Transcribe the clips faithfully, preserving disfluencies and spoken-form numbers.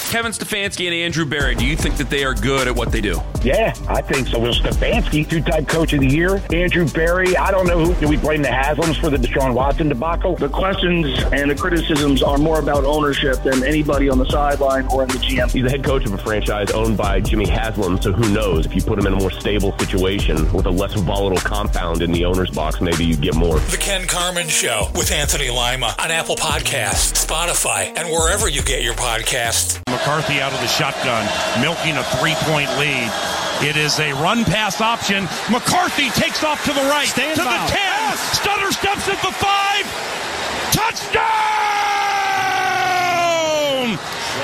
Kevin Stefanski and Andrew Berry, do you think that they are good at what they do? Yeah, I think so. Well, Stefanski, two-time coach of the year. Andrew Berry, I don't know who. Do we blame the Haslams for the Deshaun Watson debacle? The questions and the criticisms are more about ownership than anybody on the sideline or in the G M. He's the head coach of a franchise owned by Jimmy Haslam, so who knows? If you put him in a more stable situation with a less volatile compound in the owner's box, maybe you get more. The Ken Carman Show with Anthony Lima on Apple Podcasts, Spotify, and wherever you get your podcasts. McCarthy out of the shotgun, milking a three-point lead. It is a run-pass option. McCarthy takes off to the right, Stand to foul. The ten. Yes. Stutter steps at the five. Touchdown!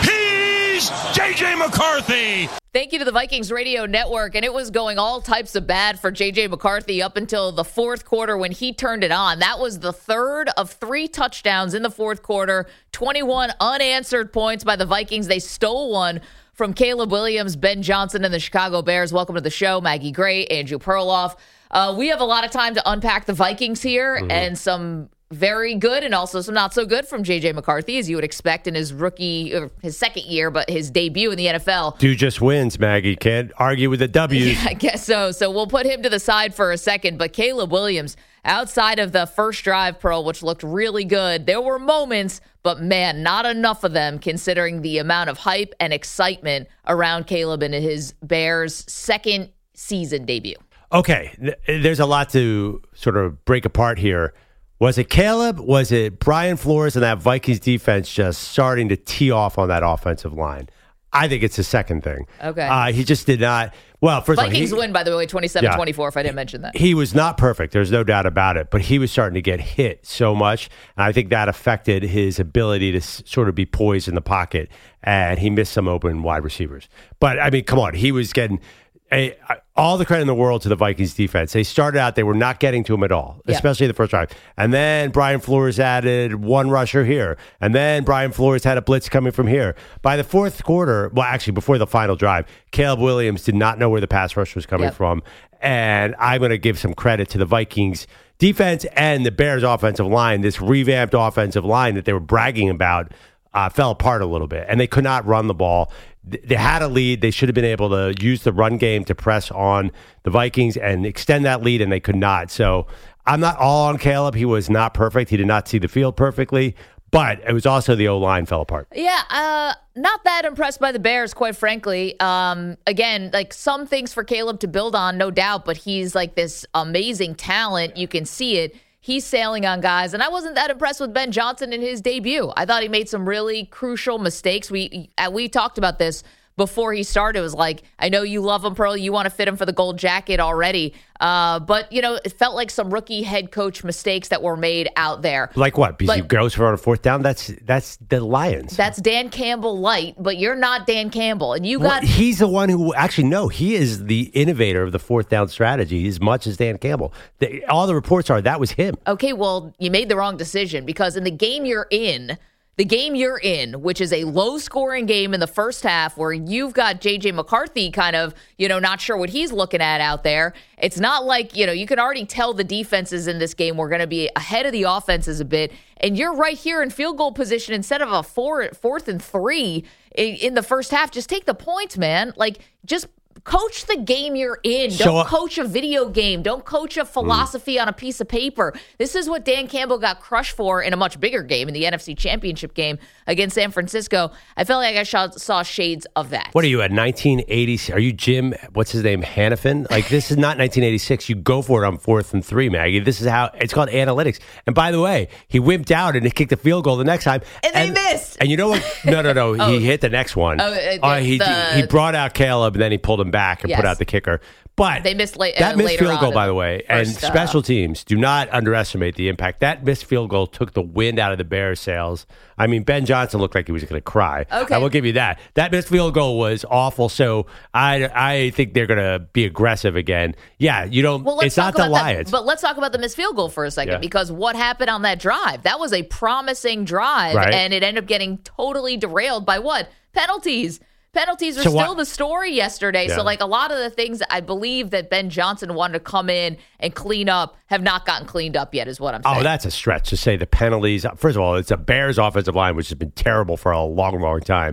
He's J J. McCarthy. Thank you to the Vikings Radio Network, and it was going all types of bad for J J. McCarthy up until the fourth quarter when he turned it on. That was the third of three touchdowns in the fourth quarter, twenty-one unanswered points by the Vikings. They stole one from Caleb Williams, Ben Johnson, and the Chicago Bears. Welcome to the show, Maggie Gray, Andrew Perloff. Uh, we have a lot of time to unpack the Vikings here, mm-hmm. and some very good and also some not so good from J J. McCarthy, as you would expect in his rookie, or his second year, but his debut in the N F L. Dude just wins, Maggie. Can't argue with the W's. Yeah, I guess so. So we'll put him to the side for a second. But Caleb Williams, outside of the first drive, Pearl, which looked really good, there were moments, but man, not enough of them considering the amount of hype and excitement around Caleb in his Bears' second season debut. Okay, there's a lot to sort of break apart here. Was it Caleb? Was it Brian Flores and that Vikings defense just starting to tee off on that offensive line? I think it's the second thing. Okay. Uh, he just did not. Well, first Vikings of all, win, by the way, twenty-seven twenty-four, yeah, if I didn't mention that. He was not perfect. There's no doubt about it. But he was starting to get hit so much. And I think that affected his ability to s- sort of be poised in the pocket. And he missed some open wide receivers. But, I mean, come on. He was getting a, all the credit in the world to the Vikings defense. They started out, they were not getting to him at all, yeah. especially the first drive. And then Brian Flores added one rusher here. And then Brian Flores had a blitz coming from here. By the fourth quarter, well, actually, before the final drive, Caleb Williams did not know where the pass rush was coming yep. from. And I'm going to give some credit to the Vikings defense and the Bears offensive line. This revamped offensive line that they were bragging about uh, fell apart a little bit. And they could not run the ball. They had a lead. They should have been able to use the run game to press on the Vikings and extend that lead, and they could not. So I'm not all on Caleb. He was not perfect. He did not see the field perfectly, but it was also the O-line fell apart. Yeah, uh, not that impressed by the Bears, quite frankly. Um, again, like some things for Caleb to build on, no doubt, but he's like this amazing talent. You can see it. He's sailing on guys, and I wasn't that impressed with Ben Johnson in his debut. I thought he made some really crucial mistakes. We we talked about this before he started. It was like, I know you love him, Pearl. You want to fit him for the gold jacket already. Uh, but, you know, it felt like some rookie head coach mistakes that were made out there. Like what? Because but, he goes for a fourth down? That's that's the Lions. That's Dan Campbell light, but you're not Dan Campbell. And you got... Well, he's the one who... Actually, no, he is the innovator of the fourth down strategy as much as Dan Campbell. The, all the reports are that was him. Okay, well, you made the wrong decision because in the game you're in... The game you're in, which is a low-scoring game in the first half where you've got J J. McCarthy kind of, you know, not sure what he's looking at out there. It's not like, you know, you can already tell the defenses in this game were going to be ahead of the offenses a bit. And you're right here in field goal position instead of a four, fourth and three in, in the first half. Just take the points, man. Like, just coach the game you're in. Don't so, uh, coach a video game. Don't coach a philosophy mm. on a piece of paper. This is what Dan Campbell got crushed for in a much bigger game, in the N F C Championship game against San Francisco. I felt like I saw, saw shades of that. What are you, at nineteen eighty? Are you Jim, what's his name, Hannafin? Like, this is not nineteen eighty-six. You go for it on fourth and three, Maggie. This is how, it's called analytics. And by the way, he wimped out and he kicked a field goal the next time. And, and they missed. And you know what? No, no, no. oh. He hit the next one. Oh, uh, uh, he, the, he brought out Caleb and then he pulled him back and yes. put out the kicker. But they missed late, that uh, missed field goal, by the way, and first, special uh, teams, do not underestimate the impact. That missed field goal took the wind out of the Bears' sails. I mean, Ben Johnson looked like he was going to cry. Okay. I will give you that. That missed field goal was awful. So I I think they're going to be aggressive again. Yeah, you don't. Well, let's it's not the Lions. That, but let's talk about the missed field goal for a second yeah. because what happened on that drive? That was a promising drive, right. and it ended up getting totally derailed by what? Penalties. Penalties are so still what? the story yesterday. Yeah. So, like, a lot of the things I believe that Ben Johnson wanted to come in and clean up have not gotten cleaned up yet, is what I'm saying. Oh, that's a stretch to say the penalties. First of all, it's a Bears offensive line, which has been terrible for a long, long time.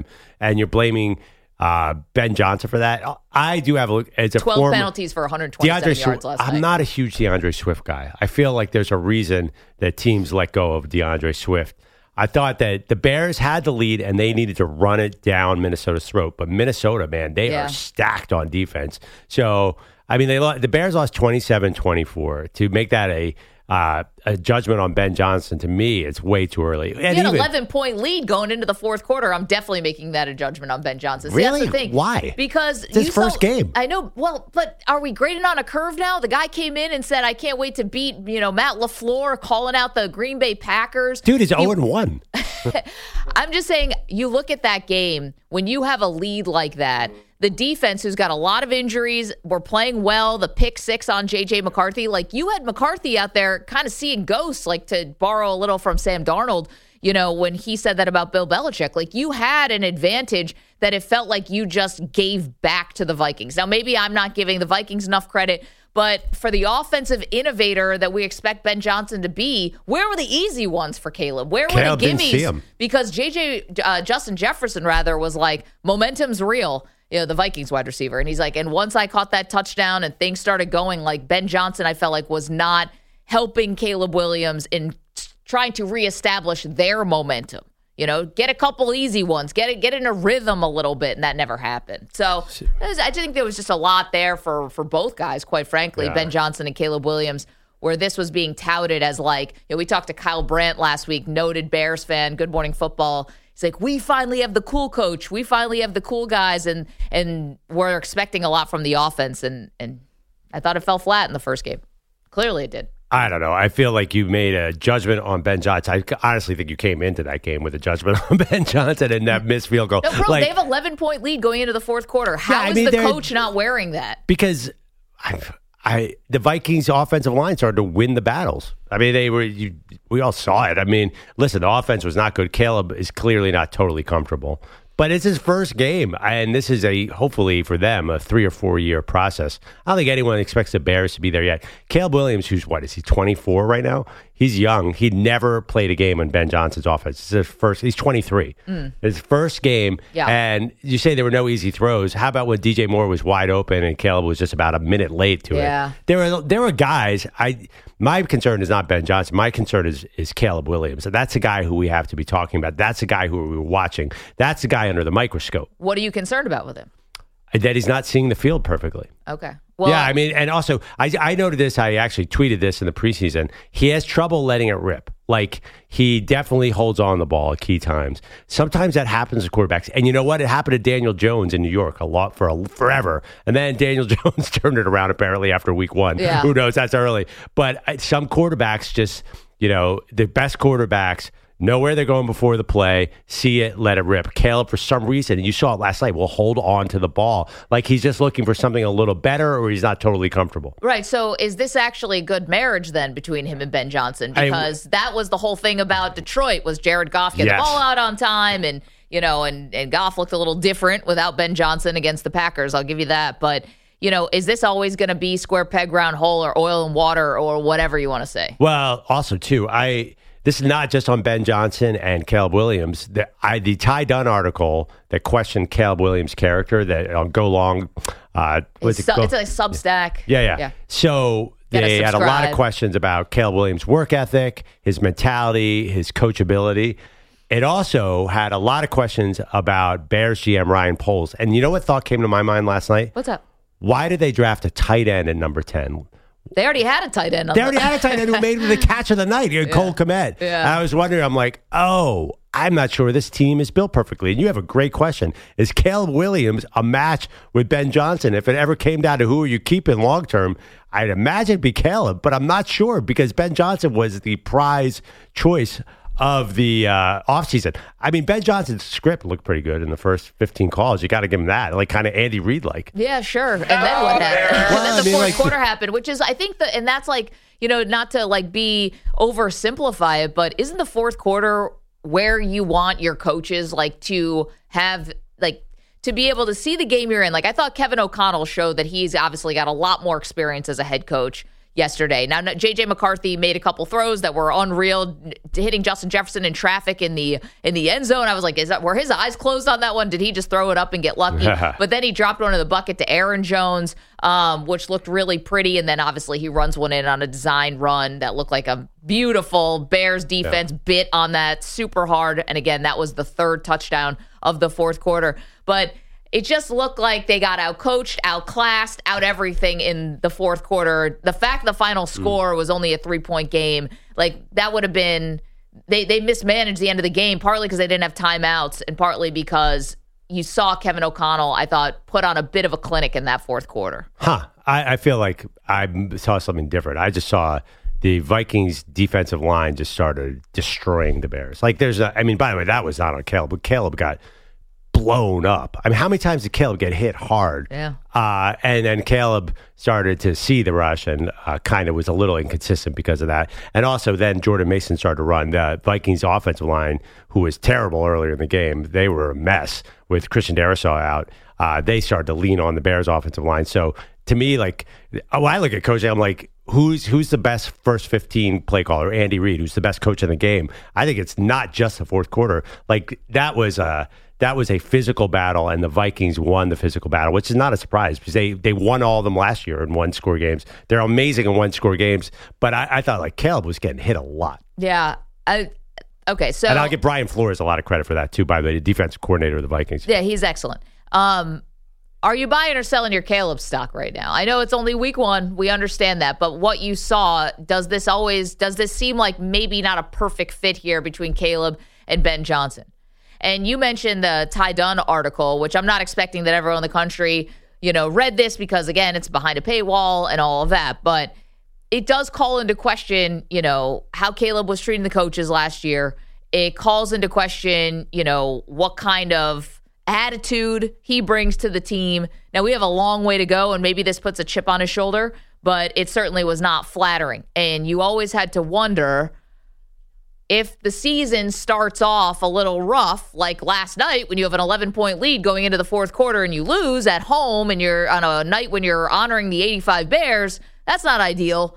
and you're blaming uh, Ben Johnson for that. I do have a look. It's a twelve former, penalties for one hundred twenty-seven DeAndre yards Swift, last I'm night. not a huge DeAndre Swift guy. I feel like there's a reason that teams let go of DeAndre Swift. I thought that the Bears had the lead and they needed to run it down Minnesota's throat. But Minnesota, man, they Yeah. are stacked on defense. So, I mean, they lo- the Bears lost twenty-seven twenty-four. To make that a uh, a judgment on Ben Johnson, to me, it's way too early. And You had an even- eleven-point lead going into the fourth quarter. I'm definitely making that a judgment on Ben Johnson. See, Really? That's the thing. Why? Because It's his you first saw- game. I know. Well, but are we grading on a curve now? The guy came in and said, I can't wait to beat, you know, Matt LaFleur, calling out the Green Bay Packers. Dude, he's You- oh and one. I'm just saying, you look at that game, when you have a lead like that, the defense, who's got a lot of injuries, were playing well. The pick six on J J McCarthy. Like, you had McCarthy out there kind of seeing ghosts, like to borrow a little from Sam Darnold, you know, when he said that about Bill Belichick. Like, you had an advantage that it felt like you just gave back to the Vikings. Now, maybe I'm not giving the Vikings enough credit, but for the offensive innovator that we expect Ben Johnson to be, where were the easy ones for Caleb? Where were Caleb the didn't see gimmies? 'em. Because J J, uh, Justin Jefferson, rather, was like, momentum's real, you know, the Vikings wide receiver. And he's like, and once I caught that touchdown and things started going, like Ben Johnson, I felt like was not helping Caleb Williams in trying to reestablish their momentum. You know, get a couple easy ones, get it, get in a rhythm a little bit, and that never happened. So I think there was just a lot there for for both guys, quite frankly, Yeah. Ben Johnson and Caleb Williams, where this was being touted as like, you know, we talked to Kyle Brandt last week, noted Bears fan, Good Morning Football. He's like, we finally have the cool coach, we finally have the cool guys, and and we're expecting a lot from the offense, and and I thought it fell flat in the first game. Clearly, it did. I don't know. I feel like you made a judgment on Ben Johnson. I honestly think you came into that game with a judgment on Ben Johnson and that missed field goal. No, bro, Like, they have eleven point lead going into the fourth quarter. How Yeah, I is mean, the they're- coach not wearing that? because I, I, the Vikings offensive line started to win the battles. I mean, they were. You, we all saw it. I mean, listen, the offense was not good. Caleb is clearly not totally comfortable, but it's his first game, and this is a hopefully for them a three or four year process. I don't think anyone expects the Bears to be there yet. Caleb Williams, who's what is he twenty-four right now? He's young. He never played a game on Ben Johnson's offense. It's his first. He's twenty-three. Mm. His first game. Yeah. And you say there were no easy throws. How about when D J Moore was wide open and Caleb was just about a minute late to Yeah. it? There were there were guys. I my concern is not Ben Johnson. My concern is is Caleb Williams. And that's a guy who we have to be talking about. That's a guy who we were watching. That's a guy under the microscope. What are you concerned about with him? That he's not seeing the field perfectly. Okay. Well, yeah, I mean, and also, I, I noted this. I actually tweeted this in the preseason. He has trouble letting it rip. Like, he definitely holds on the ball at key times. Sometimes that happens to quarterbacks. And you know what? It happened to Daniel Jones in New York a lot for a, forever. And then Daniel Jones turned it around apparently after week one. Yeah. Who knows? That's early. But uh, some quarterbacks just, you know, the best quarterbacks know where they're going before the play, see it, let it rip. Caleb, for some reason, and you saw it last night, will hold on to the ball. Like he's just looking for something a little better or he's not totally comfortable. right. So is this actually a good marriage then between him and Ben Johnson? I- Because that was the whole thing about Detroit was Jared Goff get Yes. the ball out on time, and you know, and and Goff looked a little different without Ben Johnson against the Packers. I'll give you that. But you know, is this always going to be square peg round hole or oil and water or whatever you want to say? Well, also, too, I this is not just on Ben Johnson and Caleb Williams. The, I, the Ty Dunn article that questioned Caleb Williams' character that on Go Long, uh, what's It's, it su- called? it's like Substack. Yeah, yeah. Yeah. So Gotta they had a lot of subscribe. questions about Caleb Williams' work ethic, his mentality, his coachability. It also had a lot of questions about Bears G M Ryan Poles. And you know what thought came to my mind last night? What's up? Why did they draft a tight end at number ten? They already had a tight end. On They the- already had a tight end who made the catch of the night, yeah. Cole Kmet. Yeah. And I was wondering, I'm like, oh, I'm not sure this team is built perfectly. And you have a great question. Is Caleb Williams a match with Ben Johnson? If it ever came down to who are you keeping long term, I'd imagine it'd be Caleb, but I'm not sure because Ben Johnson was the prize choice of the uh, offseason. I mean, Ben Johnson's script looked pretty good in the first fifteen calls. You got to give him that, like kind of Andy Reid like. Yeah, sure. And then what happened? And Well, then I the mean, fourth like- quarter happened, which is, I think, the and that's like, you know, not to like be oversimplify it, but isn't the fourth quarter where you want your coaches like to have like to be able to see the game you're in? Like I thought Kevin O'Connell showed that he's obviously got a lot more experience as a head coach. yesterday. Now, J J McCarthy made a couple throws that were unreal, hitting Justin Jefferson in traffic in the in the end zone. I was like, is that were his eyes closed on that one? Did he just throw it up and get lucky? But then he dropped one in the bucket to Aaron Jones, um, which looked really pretty. And then obviously he runs one in on a design run that looked like a beautiful Bears defense yeah. bit on that super hard. And again, that was the third touchdown of the fourth quarter. But it just looked like they got outcoached, outclassed, out everything in the fourth quarter. The fact the final score mm. was only a three-point game, like that would have been they they mismanaged the end of the game, partly because they didn't have timeouts and partly because you saw Kevin O'Connell, I thought, put on a bit of a clinic in that fourth quarter. Huh. I, I feel like I saw something different. I just saw the Vikings defensive line just started destroying the Bears. Like there's a, I mean, by the way, that was not on Caleb, but Caleb got blown up. I mean, how many times did Caleb get hit hard? Yeah. Uh, and then Caleb started to see the rush and uh, kind of was a little inconsistent because of that. And also then Jordan Mason started to run. The Vikings offensive line, who was terrible earlier in the game, they were a mess with Christian Darrisaw out. Uh, they started to lean on the Bears offensive line. So to me, like, when I look at coaching, I'm like, who's who's the best first fifteen play caller? Andy Reid, who's the best coach in the game. I think it's not just the fourth quarter. Like that was a that was a physical battle, and the Vikings won the physical battle, which is not a surprise because they they won all of them last year in one score games. They're amazing in one score games, but I, I thought like Caleb was getting hit a lot. Yeah. I, okay. So and I'll give Brian Flores a lot of credit for that too. By the way, the defensive coordinator of the Vikings. Yeah, he's excellent. Um, Are you buying or selling your Caleb stock right now? I know it's only week one. We understand that. But what you saw, does this always, does this seem like maybe not a perfect fit here between Caleb and Ben Johnson? And you mentioned the Ty Dunn article, which I'm not expecting that everyone in the country, you know, read this because, again, it's behind a paywall and all of that. But it does call into question, you know, how Caleb was treating the coaches last year. It calls into question, you know, what kind of attitude he brings to the team. Now, we have a long way to go, and maybe this puts a chip on his shoulder, but it certainly was not flattering. And you always had to wonder if the season starts off a little rough, like last night when you have an eleven-point lead going into the fourth quarter and you lose at home and you're on a night when you're honoring the eighty-five Bears, that's not ideal.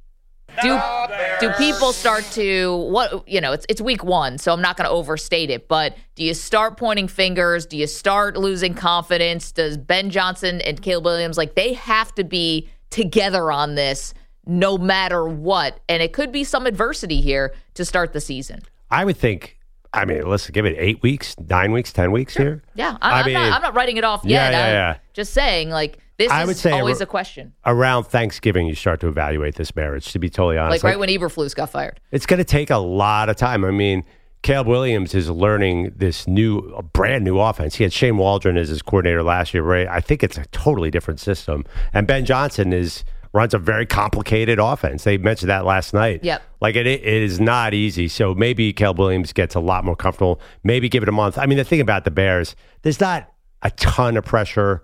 Do do people start to, what you know, it's it's week one, so I'm not going to overstate it, but do you start pointing fingers? Do you start losing confidence? Does Ben Johnson and Caleb Williams, like, they have to be together on this no matter what, and it could be some adversity here to start the season. I would think, I mean, let's give it eight weeks, nine weeks, ten weeks sure. here. Yeah, I, I I'm, mean, not, I'm not writing it off yeah, yet. Yeah, I'm yeah. just saying, like, this I is would say always ar- a question. Around Thanksgiving, you start to evaluate this marriage, to be totally honest. Like right like, when Eberflus got fired. It's going to take a lot of time. I mean, Caleb Williams is learning this new, brand new offense. He had Shane Waldron as his coordinator last year, right? I think it's a totally different system. And Ben Johnson is runs a very complicated offense. They mentioned that last night. Yep. Like, it, it is not easy. So maybe Caleb Williams gets a lot more comfortable. Maybe give it a month. I mean, the thing about the Bears, there's not a ton of pressure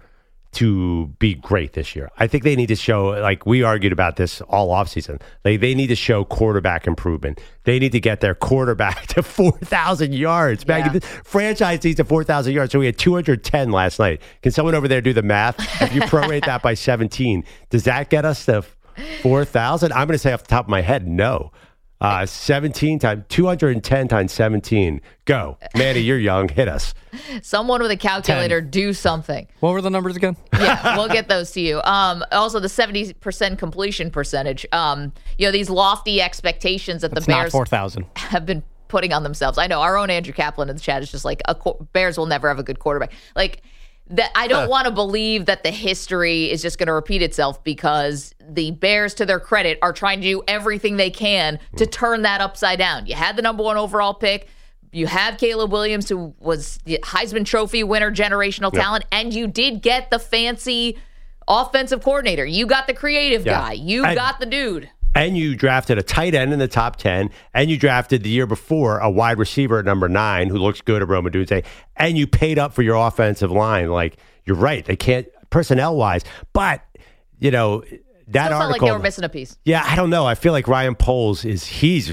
to be great this year. I think they need to show, like we argued about this all offseason, like they need to show quarterback improvement. They need to get their quarterback to four thousand yards. Yeah. Maggie, the franchise needs to four thousand yards. So we had two hundred ten last night. Can someone over there do the math? If you prorate that by seventeen, does that get us to four thousand? I'm going to say off the top of my head, no. Uh, seventeen times, two hundred ten times seventeen. Go. Manny, you're young. Hit us. Someone with a calculator, ten. Do something. What were the numbers again? Yeah, we'll get those to you. Um, also, the seventy percent completion percentage. Um, you know, these lofty expectations that That's the Bears not four thousand. have been putting on themselves. I know our own Andrew Kaplan in the chat is just like, a co- Bears will never have a good quarterback. Like, that I don't want to believe that the history is just going to repeat itself because the Bears, to their credit, are trying to do everything they can to turn that upside down. You had the number one overall pick. You have Caleb Williams, who was the Heisman Trophy winner, generational yep. talent, and you did get the fancy offensive coordinator. You got the creative yeah. guy. You and, got the dude. And you drafted a tight end in the top ten, and you drafted the year before a wide receiver at number nine who looks good at Rome Odunze, and you paid up for your offensive line. Like, you're right. They can't, personnel-wise. But, you know, that Still article. Felt like they were missing a piece. Yeah, I don't know. I feel like Ryan Poles is, he's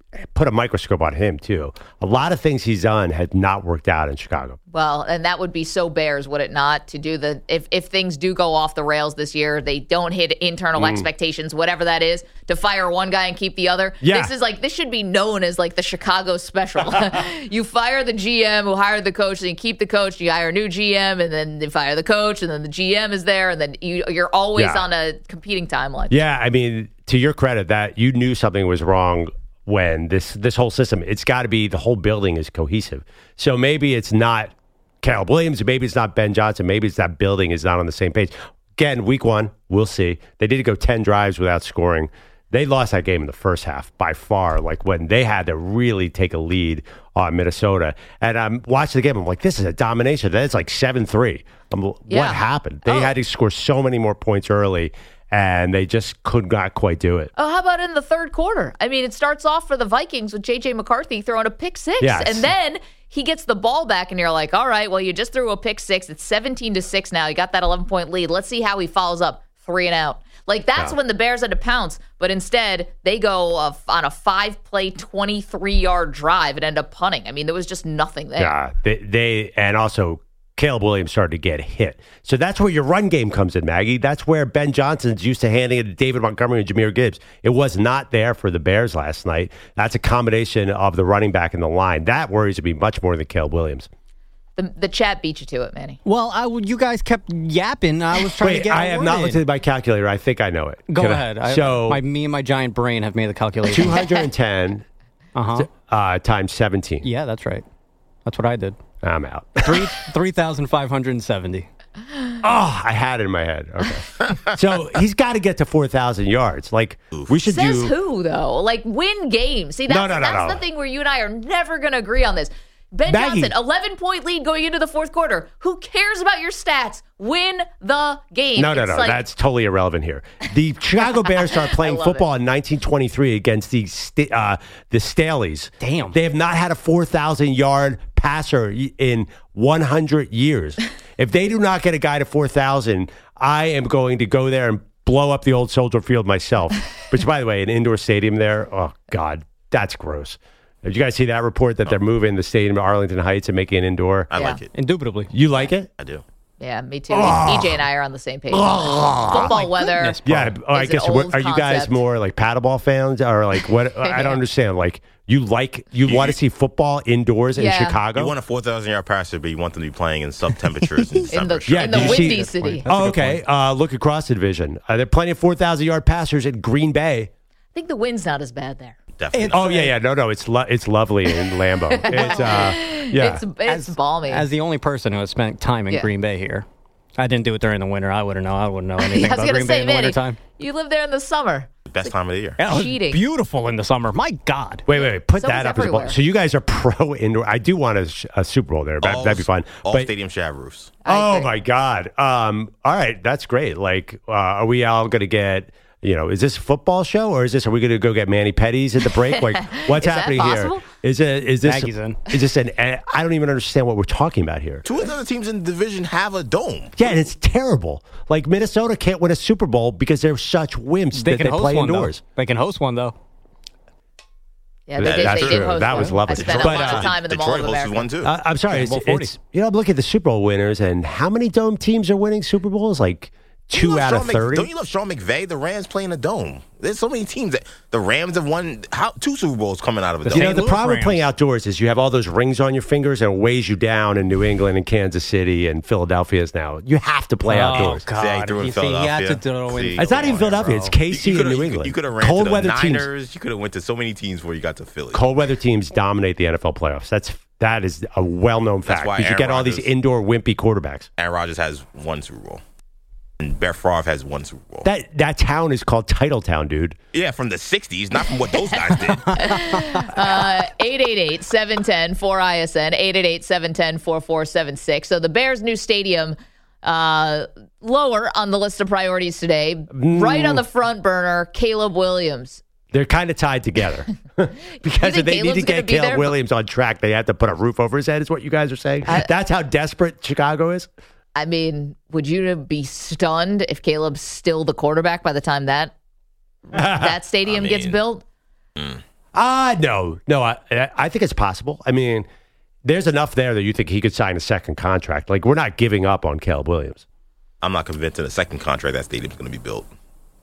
put a microscope on him, too. A lot of things he's done have not worked out in Chicago. Well, and that would be so Bears, would it not, to do the if if things do go off the rails this year, they don't hit internal mm. expectations, whatever that is, to fire one guy and keep the other. Yeah. This is like this should be known as like the Chicago special. You fire the G M who hired the coach, then you keep the coach, you hire a new G M, and then you fire the coach, and then the G M is there, and then you, you're always yeah. on a competing timeline. Yeah, I mean, to your credit, that you knew something was wrong when this this whole system, it's got to be the whole building is cohesive. So maybe it's not Caleb Williams, maybe it's not Ben Johnson, maybe it's that building is not on the same page. Again, week one, we'll see. They did go ten drives without scoring. They lost that game in the first half by far, like when they had to really take a lead on Minnesota. And I'm watching the game, I'm like, this is a domination. Then it's like seven three. I'm, yeah. What happened? They oh. had to score so many more points early, and they just could not quite do it. Oh, how about in the third quarter? I mean, it starts off for the Vikings with J J McCarthy throwing a pick six. Yes. And then he gets the ball back, and you're like, all right, well, you just threw a pick six. It's seventeen to six now. You got that eleven-point lead. Let's see how he follows up. Three and out. Like, that's yeah. when the Bears had to pounce. But instead, they go uh, on a five-play, twenty-three-yard drive and end up punting. I mean, there was just nothing there. Yeah, they, they and also Caleb Williams started to get hit. So that's where your run game comes in, Maggie. That's where Ben Johnson's used to handing it to David Montgomery and Jahmyr Gibbs. It was not there for the Bears last night. That's a combination of the running back and the line. That worries me much more than Caleb Williams. The, the chat beat you to it, Manny. Well, I, you guys kept yapping. I was trying Wait, to get I have not looked at my calculator. I think I know it. Go Can ahead. I, I, so my, me and my giant brain have made the calculation. two hundred ten uh-huh. uh, times seventeen. Yeah, that's right. That's what I did. I'm out. Three three thousand five hundred seventy. Oh, I had it in my head. Okay. So he's got to get to four thousand yards. Like, we should Says do. who, though? Like, win games. See, that's, no, no, no, that's no. the thing where you and I are never going to agree on this. Ben Maggie. Johnson, eleven-point lead going into the fourth quarter. Who cares about your stats? Win the game. No, no, it's no. Like, that's totally irrelevant here. The Chicago Bears started playing football it. in nineteen twenty-three against the uh, the Staleys. Damn. They have not had a four thousand yard passer in one hundred years. If they do not get a guy to four thousand, I am going to go there and blow up the old Soldier Field myself. Which, by the way, an indoor stadium there, oh, God, that's gross. Did you guys see that report that they're moving the stadium to Arlington Heights and making it indoor? I yeah. like it. Indubitably. You like it? I do. Yeah, me too. Oh. E J and I are on the same page. Oh. Football weather. Goodness, yeah, oh, I guess. What, are you guys concept. more like paddleball fans or like what? I don't understand. Like you like you, you want to see football indoors yeah. in Chicago? You want a four thousand yard passer, but you want them to be playing in sub temperatures in December. in the, yeah, in the windy see, city. Oh, okay. Uh, look across the division. Uh, there are plenty of four thousand yard passers in Green Bay. I think the wind's not as bad there. Definitely. Oh yeah, yeah. No, no. It's lo- it's lovely in Lambeau. It's uh, yeah. It's it's as, balmy. As the only person who has spent time in yeah. Green Bay here, I didn't do it during the winter. I wouldn't know. I wouldn't know anything I was about gonna Green say, Bay in the Manny, wintertime. You live there in the summer. Best time of the year. Yeah, it was Cheating. beautiful in the summer. My God. Wait, wait, wait. Put So that is up as everywhere. well. So you guys are pro indoor. I do want a, a Super Bowl there. That, All- that'd be fun. All But- stadium shad roofs. I Oh agree. my God. Um, all right, that's great. Like, uh, are we all going to get? You know, is this a football show or is this? Are we going to go get Manny Petties at the break? Like, what's Is that happening possible? here? Is it? Is this? Maggie's in. Is this an? I don't even understand what we're talking about here. Two of the other teams in the division have a dome. Yeah, and it's terrible. Like Minnesota can't win a Super Bowl because they're such wimps They that can they host play one, indoors. though. They can host one, though. Yeah, they That- did, that's they did true. host That one. was lovely. I spent But, a lot uh, of time in the Mall Detroit of hosted America. one too. Uh, I'm sorry. It's, Super Bowl forty. it's you know, I'm looking at the Super Bowl winners and how many dome teams are winning Super Bowls? Like Don't you two love out Sean of Mc- thirty. Don't you love Sean McVay? The Rams play in a dome. There's so many teams that the Rams have won how, two Super Bowls coming out of a The dome. You know, Saint the Louis problem with Rams. playing outdoors is you have all those rings on your fingers and it weighs you down in New England and Kansas City and Philadelphia is now. You have to play Oh, outdoors. God. See how he threw in You see, he had to Philadelphia? throw in- See? It's not even Come on, Philadelphia. bro. It's K C You and coulda- New you England. You could have ran Cold to the weather teams. Niners. You could have went to so many teams before you got to Philly. Cold weather teams dominate the N F L playoffs. That's that is a well-known That's fact why because you Aaron get all these Rodgers- indoor wimpy quarterbacks. Aaron Rodgers has one Super Bowl. And Brett Favre has one Super Bowl. That that town is called Titletown, dude. yeah, from the sixties, not from what those guys did. Uh, eight eight eight, seven one zero, four I S N, eight eight eight, seven one zero, four four seven six. So the Bears' new stadium, uh, lower on the list of priorities today. Right on the front burner, Caleb Williams. They're kind of tied together because if they Caleb's need to gonna get be Caleb there? Williams on track, they have to put a roof over his head. Is what you guys are saying? I- That's how desperate Chicago is. I mean, would you be stunned if Caleb's still the quarterback by the time that that stadium I gets mean, built? Ah, uh, no, no. I, I think it's possible. I mean, there's enough there that you think he could sign a second contract. Like, we're not giving up on Caleb Williams. I'm not convinced in a second contract that stadium's going to be built.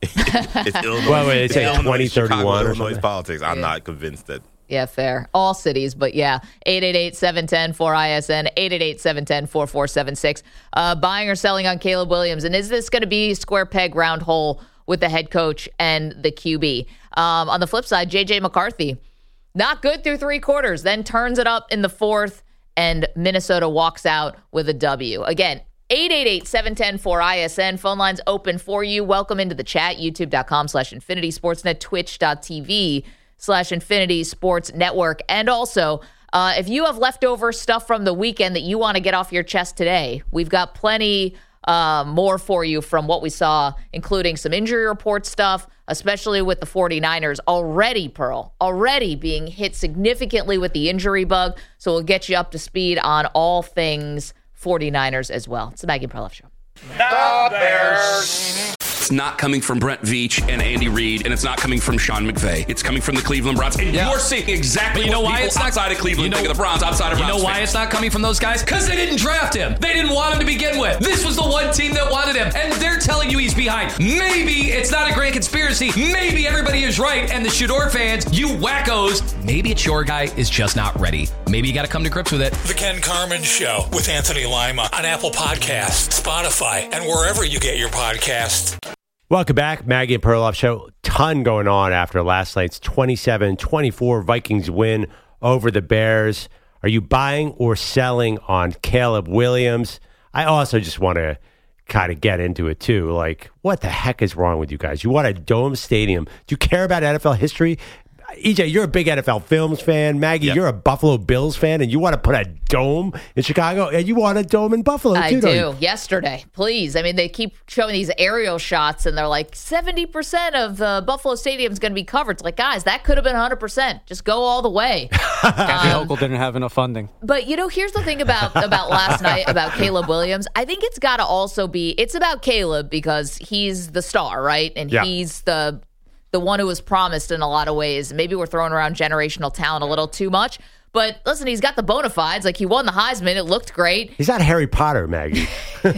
It's Illinois. Well, wait, it's like twenty thirty-one or Illinois something. politics. I'm Yeah. not convinced that. Yeah, fair. All cities, but yeah. eight eight eight, seven one zero, four I S N, eight eight eight, seven one zero, four four seven six. Uh, buying or selling on Caleb Williams. And is this going to be square peg, round hole with the head coach and the Q B? Um, on the flip side, J J McCarthy, not good through three quarters, then turns it up in the fourth, and Minnesota walks out with a W. Again, eight eight eight, seven one zero, four I S N. Phone lines open for you. Welcome into the chat. YouTube.com slash Infinity Sportsnet, Twitch.tv slash Infinity Sports Network. And also, uh, if you have leftover stuff from the weekend that you want to get off your chest today, we've got plenty uh, more for you from what we saw, including some injury report stuff, especially with the 49ers already, Pearl, already being hit significantly with the injury bug. So we'll get you up to speed on all things 49ers as well. It's the Maggie and Perloff Show. The Bears. It's not coming from Brent Veach and Andy Reid, and it's not coming from Sean McVay. It's coming from the Cleveland Browns. And Yeah. you're seeing exactly But you know what why people it's not- outside of Cleveland you know- think of the Browns, outside of You Browns know why fans. it's not coming from those guys? Because they didn't draft him. They didn't want him to begin with. This was the one team that wanted him, and they're telling you he's behind. Maybe it's not a grand conspiracy. Maybe everybody is right, and the Shador fans, you wackos, maybe it's your guy is just not ready. Maybe you got to come to grips with it. The Ken Carmen Show with Anthony Lima on Apple Podcasts, Spotify, and wherever you get your podcasts. Welcome back, Maggie and Perloff Show. Ton going on after last night's twenty-seven twenty-four Vikings win over the Bears. Are you buying or selling on Caleb Williams? I also just want to kind of get into it, too. Like, what the heck is wrong with you guys? You want a dome stadium. Do you care about N F L history? E J, you're a big N F L Films fan. Maggie, Yep. you're a Buffalo Bills fan, and you want to put a dome in Chicago, and you want a dome in Buffalo, I too, don't do. you? Yesterday, please. I mean, they keep showing these aerial shots, and they're like, seventy percent of the Buffalo Stadium is going to be covered. It's like, guys, that could have been one hundred percent. Just go all the way. Kathy Um, Hochul didn't have enough funding. But, you know, here's the thing about, about last night, about Caleb Williams. I think it's got to also be, it's about Caleb because he's the star, right? And Yeah. he's the the one who was promised in a lot of ways. Maybe we're throwing around generational talent a little too much. But listen, he's got the bona fides. Like, he won the Heisman. It looked great. He's not Harry Potter, Maggie.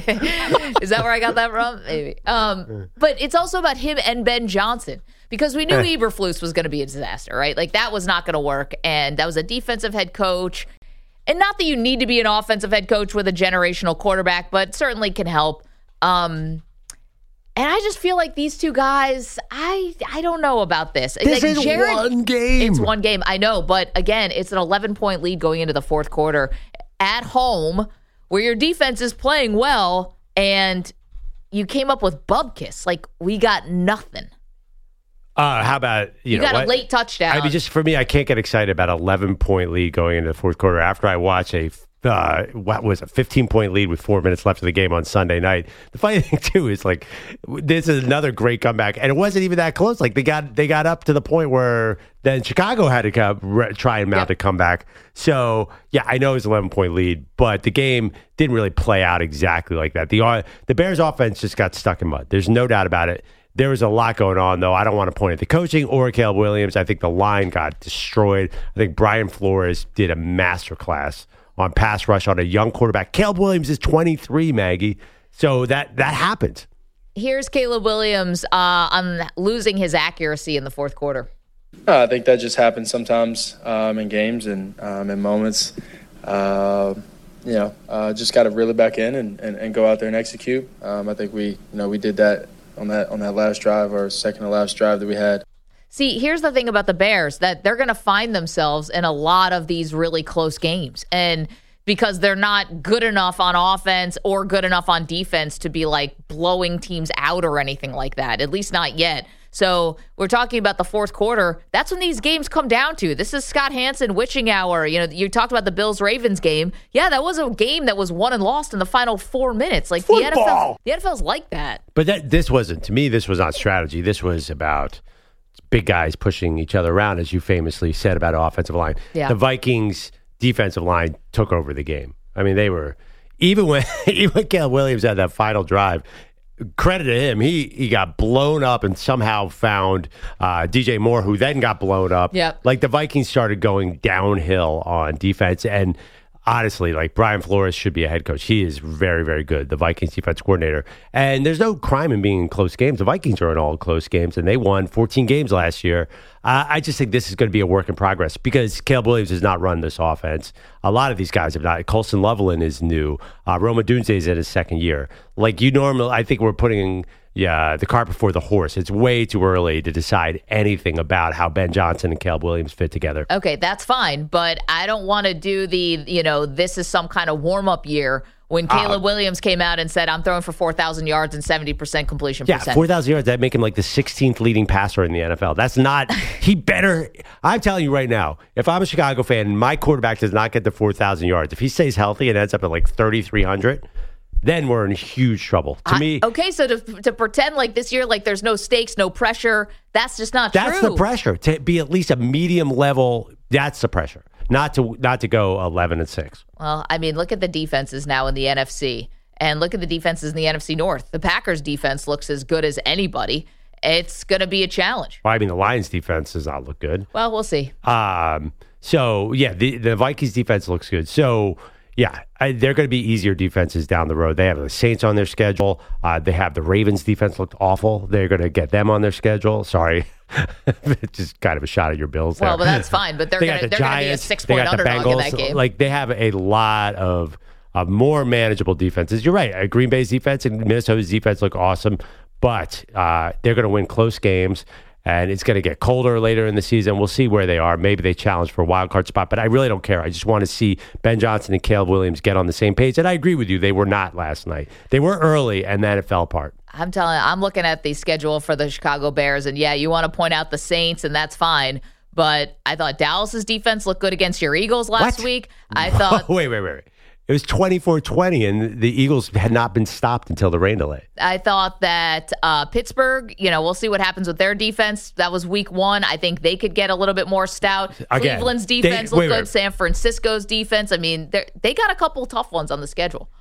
Is that where I got that from? Maybe. Um, but it's also about him and Ben Johnson because we knew Eberflus was going to be a disaster, right? Like, that was not going to work. And that was a defensive head coach. And not that you need to be an offensive head coach with a generational quarterback, but certainly can help. Um, and I just feel like these two guys, I I don't know about this. This like is Jared, one game. It's one game, I know. But again, it's an eleven-point lead going into the fourth quarter at home where your defense is playing well and you came up with bubkiss. Like, we got nothing. Uh, how about, you, You, know got what? a late touchdown. I mean, just for me, I can't get excited about eleven-point lead going into the fourth quarter after I watch a, uh, what was a fifteen-point lead with four minutes left of the game on Sunday night. The funny thing, too, is like, this is another great comeback, and it wasn't even that close. Like, they got they got up to the point where then Chicago had to come, re- try and mount Yeah. a comeback. So, yeah, I know it was an eleven-point lead, but the game didn't really play out exactly like that. The, uh, the Bears' offense just got stuck in mud. There's no doubt about it. There was a lot going on, though. I don't want to point at the coaching or Caleb Williams. I think the line got destroyed. I think Brian Flores did a masterclass on pass rush on a young quarterback. Caleb Williams is twenty-three, Maggie. So that that happened. Here's Caleb Williams uh, on losing his accuracy in the fourth quarter. Uh, I think that just happens sometimes um, in games and um, in moments. Uh, you know, uh, just got to reel it back in and, and, and go out there and execute. Um, I think we, you know, we did that on that on that last drive, or second to last drive that we had. See, here's the thing about the Bears, that they're going to find themselves in a lot of these really close games. And because they're not good enough on offense or good enough on defense to be like blowing teams out or anything like that, at least not yet. So we're talking about the fourth quarter. That's when these games come down to. This is Scott Hansen witching hour. You know, you talked about the Bills-Ravens game. Yeah, that was a game that was won and lost in the final four minutes. Like, the N F L, the N F L's like that. But that this wasn't, to me, this was not strategy. This was about big guys pushing each other around, as you famously said about offensive line. Yeah. The Vikings defensive line took over the game. I mean, they were, even when even when Caleb Williams had that final drive, credit to him. He he got blown up and somehow found uh, D J Moore, who then got blown up. Yep. Like the Vikings started going downhill on defense, and honestly, like Brian Flores should be a head coach. He is very, very good, the Vikings defense coordinator. And there's no crime in being in close games. The Vikings are in all close games, and they won fourteen games last year. Uh, I just think this is going to be a work in progress because Caleb Williams has not run this offense. A lot of these guys have not. Colson Loveland is new. Uh, Roma Dunze is in his second year. Like you normally, I think we're putting yeah the cart before the horse. It's way too early to decide anything about how Ben Johnson and Caleb Williams fit together. Okay, that's fine, but I don't want to do the, you know, this is some kind of warm-up year when Caleb uh, Williams came out and said, I'm throwing for four thousand yards and seventy percent completion yeah, percentage. four thousand yards, that'd make him like the sixteenth leading passer in the N F L. That's not, he better, I'm telling you right now, if I'm a Chicago fan and my quarterback does not get to four thousand yards, if he stays healthy and ends up at like thirty-three hundred, then we're in huge trouble. To I, me, okay, so to to pretend like this year, like there's no stakes, no pressure, that's just not that's true. That's the pressure. To be at least a medium level, that's the pressure. Not to not to go eleven and six. Well, I mean, look at the defenses now in the N F C. And look at the defenses in the N F C North. The Packers defense looks as good as anybody. It's going to be a challenge. Well, I mean, the Lions defense does not look good. Well, we'll see. Um. So, yeah, the, the Vikings defense looks good. So, yeah, I, they're going to be easier defenses down the road. They have the Saints on their schedule. Uh, they have the Ravens defense looked awful. They're going to get them on their schedule. Sorry. Just kind of a shot at your Bills there. Well, but that's fine. But they're they going the to be a six-point underdog Bengals. in that game. Like, they have a lot of... Uh, more manageable defenses. You're right. Uh, Green Bay's defense and Minnesota's defense look awesome, but uh, they're going to win close games, and it's going to get colder later in the season. We'll see where they are. Maybe they challenge for a wild card spot, but I really don't care. I just want to see Ben Johnson and Caleb Williams get on the same page, and I agree with you. They were not last night. They were early, and then it fell apart. I'm telling you, I'm looking at the schedule for the Chicago Bears, and yeah, you want to point out the Saints, and that's fine, but I thought Dallas's defense looked good against your Eagles last what? week. I thought... wait, wait, wait, wait. It was twenty-four twenty, and the Eagles had not been stopped until the rain delay. I thought that uh, Pittsburgh, you know, we'll see what happens with their defense. That was week one. I think they could get a little bit more stout. Again, Cleveland's defense they, looked wait, good. wait. San Francisco's defense. I mean, they got a couple tough ones on the schedule.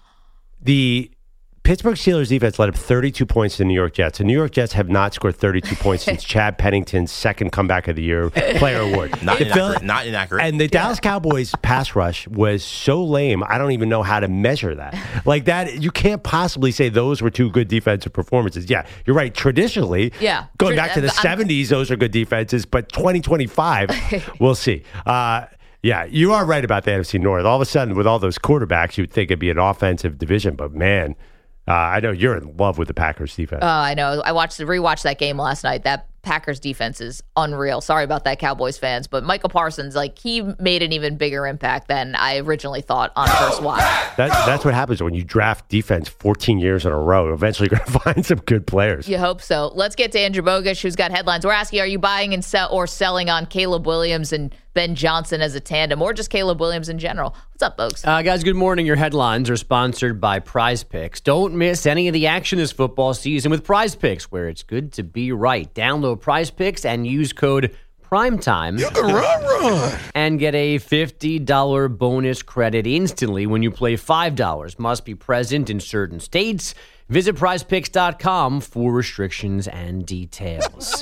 The Pittsburgh Steelers defense led up thirty-two points to the New York Jets. The New York Jets have not scored thirty-two points since Chad Pennington's second comeback of the year player award. Not The inaccurate. Phil- Not inaccurate. And the yeah. Dallas Cowboys pass rush was so lame, I don't even know how to measure that. Like that, you can't possibly say those were two good defensive performances. Yeah, you're right. Traditionally, yeah. going back to the I'm, seventies, those are good defenses, but twenty twenty-five, we'll see. Uh, yeah, you are right about the N F C North. All of a sudden, with all those quarterbacks, you'd think it'd be an offensive division, but man, Uh, I know you're in love with the Packers defense. Oh, I know. I watched rewatched that game last night. That Packers defense is unreal. Sorry about that, Cowboys fans, but Michael Parsons, like, he made an even bigger impact than I originally thought on first watch. That, that's what happens when you draft defense fourteen years in a row. Eventually, you're going to find some good players. You hope so. Let's get to Andrew Bogusch, who's got headlines. We're asking, are you buying and sell or selling on Caleb Williams and Ben Johnson as a tandem, or just Caleb Williams in general? What's up, folks? Uh, guys, good morning. Your headlines are sponsored by Prize Picks. Don't miss any of the action this football season with Prize Picks, where it's good to be right. Download Prize Picks and use code PRIMETIME. You can run, run. And get a fifty dollars bonus credit instantly when you play five dollars. Must be present in certain states. Visit prize picks dot com for restrictions and details.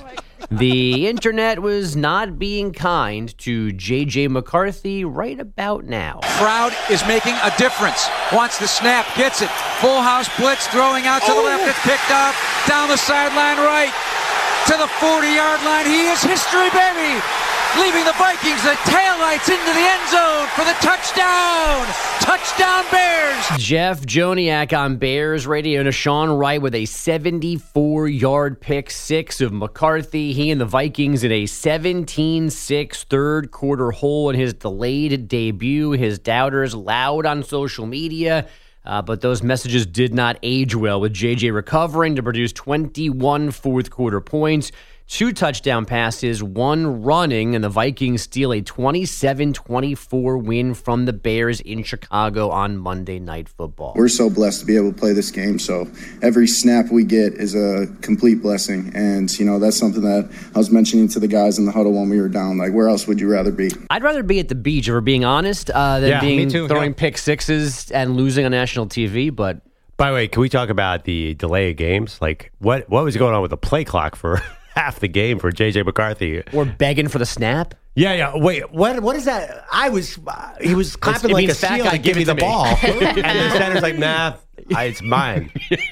The internet was not being kind to J J McCarthy right about now. Crowd is making a difference. Wants the snap, gets it. Full house blitz, throwing out to the left. It's picked up. Down the sideline right. To the forty-yard line. He is history, baby. Leaving the Vikings the taillights into the end zone for the touchdown. Touchdown Bears. Jeff Joniak on Bears radio to Sean Wright with a seventy-four-yard pick six of McCarthy. He and the Vikings in a seventeen six third quarter hole in his delayed debut. His doubters loud on social media. Uh, but those messages did not age well, with J J recovering to produce twenty-one fourth quarter points, two touchdown passes, one running, and the Vikings steal a twenty-seven twenty-four win from the Bears in Chicago on Monday Night Football. We're so blessed to be able to play this game, so every snap we get is a complete blessing. And, you know, that's something that I was mentioning to the guys in the huddle when we were down. Like, where else would you rather be? I'd rather be at the beach, if we're being honest, uh, than Yeah, being me too, throwing yeah. pick sixes and losing on national T V, but By the way, can we talk about the delay of games? Like, what what was going on with the play clock for half the game for J J McCarthy? Or begging for the snap? Yeah, yeah. Wait, what? What is that? I was. Uh, he was clapping It like a means fat seal guy, to give give me it the to me. ball, and the center's like, "Nah, I, it's mine.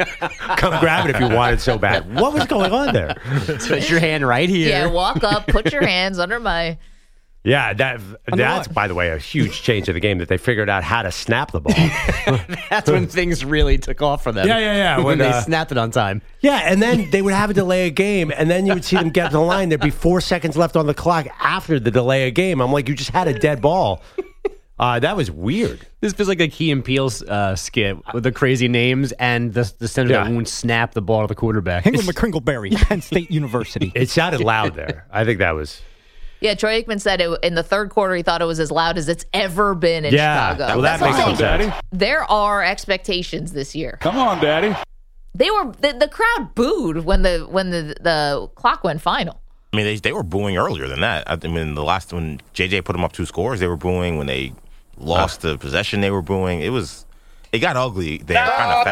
Come grab it if you want it so bad." What was going on there? Put your hand right here. Yeah, walk up, put your hands under my. Yeah, that that's by the way a huge change of the game that they figured out how to snap the ball. That's when things really took off for them. Yeah, yeah, yeah. When, When, they uh, snapped it on time. Yeah, and then they would have a delay of game, and then you would see them get to the line. There'd be four seconds left on the clock after the delay of game. I'm like, you just had a dead ball. Uh, that was weird. This feels like a Key and Peele uh, skit with the crazy names and the the center Yeah. that won't snap the ball to the quarterback. Hingle McCringleberry, Penn State University. It sounded loud there. I think that was. Yeah, Troy Aikman said it, in the third quarter he thought it was as loud as it's ever been in Yeah, Chicago. well, that That's makes all. some sense. There are expectations this year. Come on, Daddy. They were the, the crowd booed when the when the the clock went final. I mean, they they were booing earlier than that. I mean, the last when J J put them up two scores, they were booing. When they lost the possession, they were booing. It was it got ugly there kind of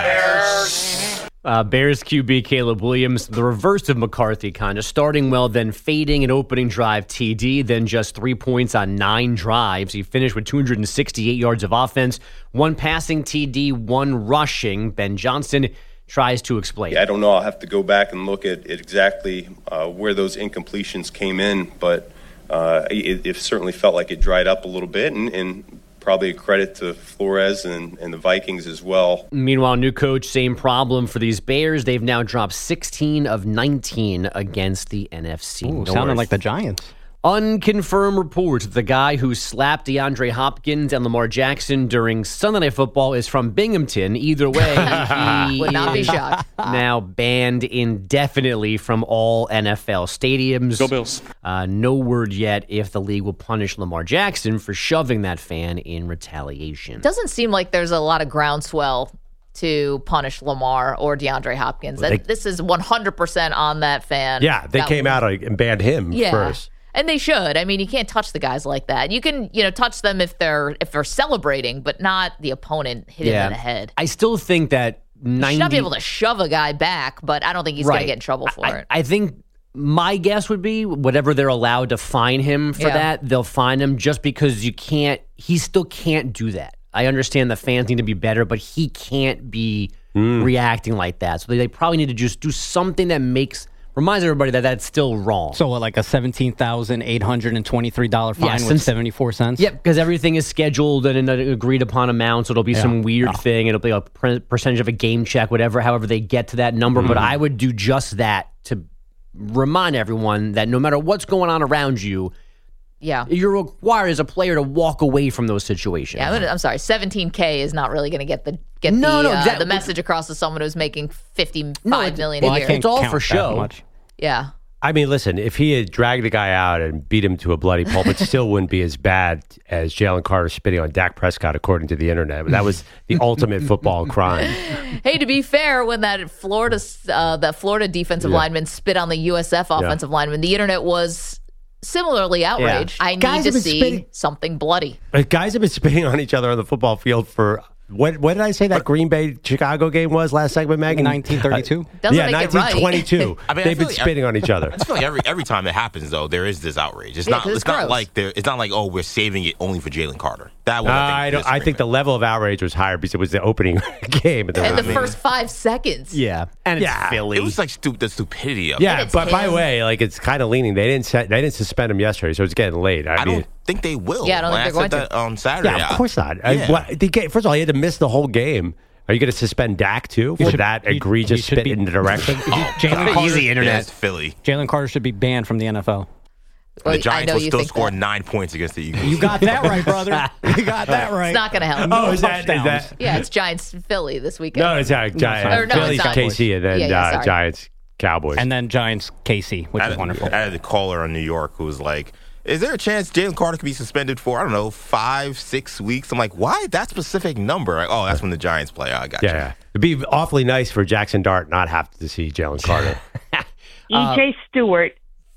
fast. Uh, Bears Q B Caleb Williams, the reverse of McCarthy, kind of starting well, then fading an opening drive T D, then just three points on nine drives. He finished with two hundred sixty-eight yards of offense, one passing T D, one rushing. Ben Johnson tries to explain. I don't know. I'll have to go back and look at, at exactly uh, where those incompletions came in, but uh, it, it certainly felt like it dried up a little bit, and, and probably a credit to Flores and, and the Vikings as well. Meanwhile, new coach, same problem for these Bears. They've now dropped sixteen of nineteen against the N F C Ooh, North. sounded like the Giants. Unconfirmed reports the guy who slapped DeAndre Hopkins and Lamar Jackson during Sunday Night Football is from Binghamton. Either way, he Would not be is shocked. now banned indefinitely from all N F L stadiums. Go Bills. Uh, no word yet if the league will punish Lamar Jackson for shoving that fan in retaliation. Doesn't seem like there's a lot of groundswell to punish Lamar or DeAndre Hopkins. Well, they- That- this is one hundred percent on that fan. Yeah, they That came was- out and banned him Yeah. first. And they should. I mean, you can't touch the guys like that. You can, you know, touch them if they're if they're celebrating, but not the opponent hitting them in the head. I still think that You ninety should not be able to shove a guy back, but I don't think he's going Right. to get in trouble for I, it. I think my guess would be whatever they're allowed to fine him for Yeah. that, they'll fine him just because you can't, he still can't do that. I understand the fans need to be better, but he can't be reacting like that. So they, they probably need to just do something that makes, reminds everybody that that's still wrong. So, what, like a seventeen thousand eight hundred twenty-three dollars fine Yeah, with since- seventy-four cents? Yep, because everything is scheduled and an agreed upon amount, so it'll be Yeah. some weird Oh. thing. It'll be a per- percentage of a game check, whatever, however they get to that number. But Mhm. I would do just that to remind everyone that no matter what's going on around you, yeah. you're required as a player to walk away from those situations. Yeah, I'm, I'm sorry. seventeen K is not really going to get the get No, the, no, uh, exactly. the message across to someone who's making fifty-five No, it- million well, a I year. can't It's all count for that show. much. Yeah. I mean, listen, if he had dragged the guy out and beat him to a bloody pulp, it still wouldn't be as bad as Jalen Carter spitting on Dak Prescott, according to the internet. That was the ultimate football crime. Hey, to be fair, when that Florida uh, that Florida defensive Yeah. lineman spit on the U S F offensive lineman, the internet was similarly outraged. I need Guys to have been see spitting- something bloody. Uh, guys have been spitting on each other on the football field for what? What did I say that Green Bay Chicago game was last segment, Megan? nineteen thirty-two? Doesn't yeah, make it right. nineteen twenty-two. I mean, I They've feel been like spitting on each other. I just feel like every every time it happens, though, there is this outrage. It's Yeah, not. 'cause It's, it's not gross. like there. It's not like oh, we're saving it only for Jalen Carter. That Uh, one. I don't. I think the level of outrage was higher because it was the opening game. And And the the first five seconds. Yeah, and it's Yeah. Philly. It was like stu- the stupidity of Yeah, it. but by the way, like it's kind of leaning. They didn't set, they didn't suspend him yesterday, so it's getting late. I, I mean, don't think they will. Yeah, I don't When think they're said going that on Saturday. yeah, of I- course not. I- Yeah. what- they get- first of all, he had to miss the whole game. Are you going to suspend Dak too for should- that he- egregious he should spit be- in the direction? Jalen Carter, Easy internet. Yes, Philly. Jalen Carter should be banned from the N F L. Well, the I Giants know will you still think score that. nine points against the Eagles. You got that right, brother. You got that right. It's not going to help. Oh, is that, is Touchdowns. that Yeah, it's Giants Philly this weekend. no? It's uh, Giants. Or no, Phillies, it's not. K C, and then Yeah, yeah, uh, sorry. Giants, Cowboys. And then Giants K C, which I is had, wonderful. I had a caller in New York who was like, "Is there a chance Jalen Carter could be suspended for I don't know five, six weeks?" I'm like, "Why that specific number?" Like, oh, that's when the Giants play. I got yeah, you. yeah, it'd be awfully nice for Jackson Dart not have to see Jalen Carter. E J Stewart